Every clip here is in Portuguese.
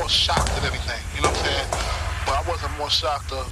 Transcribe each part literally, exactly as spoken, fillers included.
more shocked than anything. You know what I'm saying? But I wasn't more shocked of.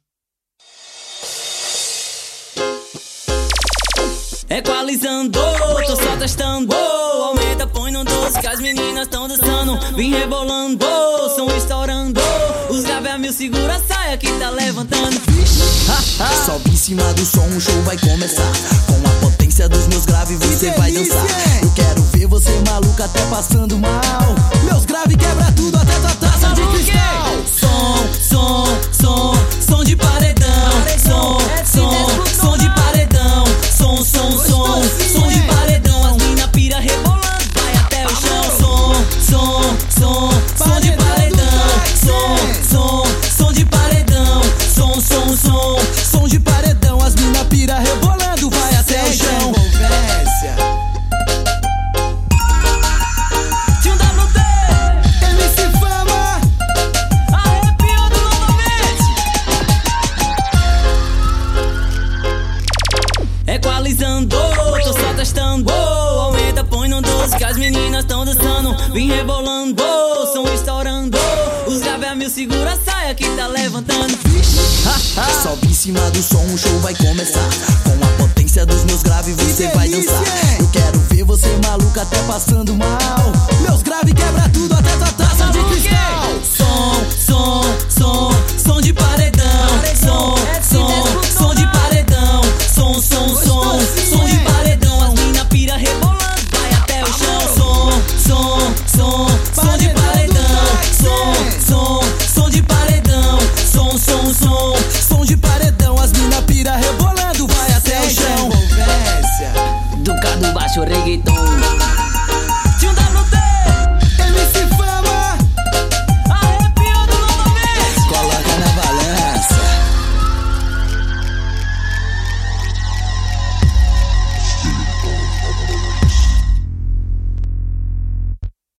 Equalizando, tô só testando. Aumenta, põe no doce que as meninas tão dançando. Vim rebolando, som estourando. Os grave a mil, segura a saia que tá levantando. Sobe em cima do som, o show vai começar. Com a potência dos meus graves você vai dançar. Eu quero ver você maluca até passando mal. Meus graves quebra tudo até tua taça de cristal. Som, som, som, som de paredão. Som, som, som de paredão. Som, som, som, som de paredão. As mina pira rebolando, vai até o chão. Som, som, som, som de paredão. Som, som, som de paredão. Som, som, som, som de paredão. As mina pira rebolando, vai até o chão. Tinha um W D, M C Fama, arrepiando novamente. Equalizando, tô só testando. Aumenta, põe no doce que as meninas tão dançando. Vim rebolando, som estourando. Os grave a mil, segura a saia que tá levantando. Sobe em cima do som, o show vai começar. Com a potência dos meus graves você vai dançar. Eu quero ver você maluca até passando mal. Meus graves quebra tudo até tua